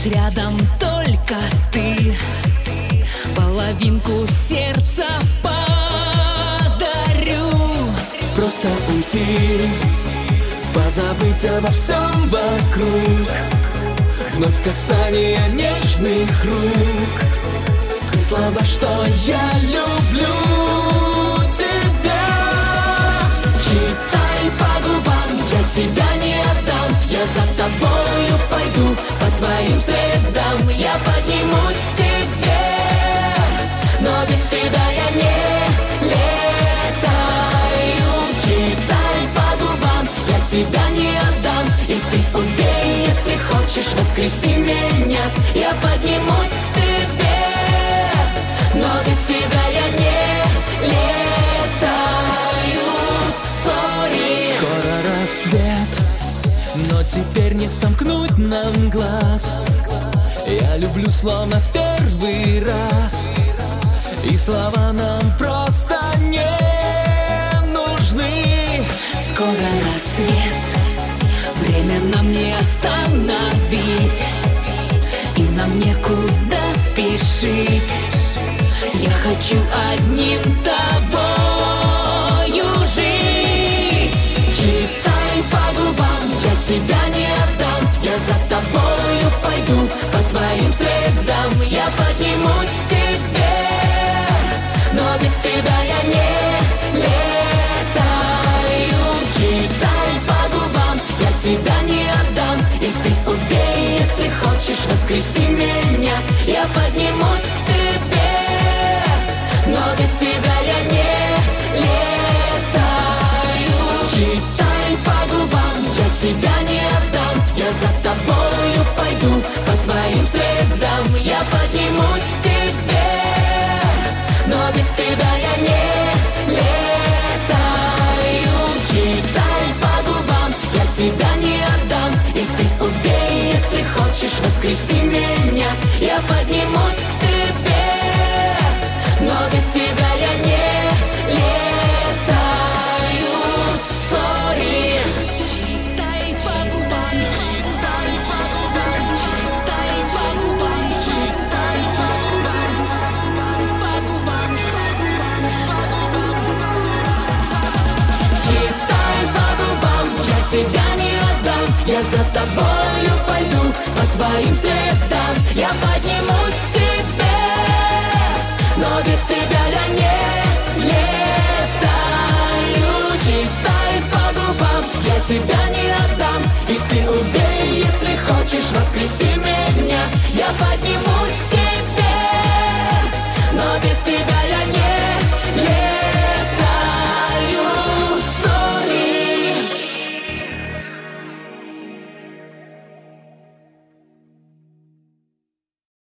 рядом только ты. Половинку сердца подарю. Просто уйти, позабыть обо всем вокруг. Вновь касание нежных рук. Слова, что я люблю тебя. Читай по губам, я тебя не отдам. Я за тобою пойду по твоим следам. Я поднимусь к тебе, но без тебя я не летаю. Читай по губам, я тебя не отдам. И ты убей, если хочешь, воскреси меня. Я поднимусь к тебе, но без тебя я не летаю. Sorry. Скоро рассвет, но теперь не сомкнуть нам глаз. Я люблю словно в первый раз, и слова нам просто не нужны. Скоро рассвет, время нам не остановить, и нам некуда спешить. Я хочу одним тобою жить. Читай по губам, я тебя не отдам. Я за тобою пойду по твоим следам. Я поднимусь к тебе, но без тебя я не летаю. Читай по губам, я тебя не отдам. И ты убей, если хочешь, воскреси меня. Я поднимусь к тебе, но без тебя я не летаю. Читай по губам, я тебя не отдам. Я за тобою пойду по твоим следам. Я поднимусь к тебе, но без тебя я не летаю. Читай по губам, я тебя не отдам. И ты убей, если хочешь, воскреси меня. Я поднимусь к тебе, но без тебя я не летаю. Sorry. Читай по губам, читай по губам, читай по губам, читай по губам, по губам, по губам. Читай по губам, я тебя не отдам. Я за тобою пойду по твоим следам. Я поднимусь к тебе, но без тебя я не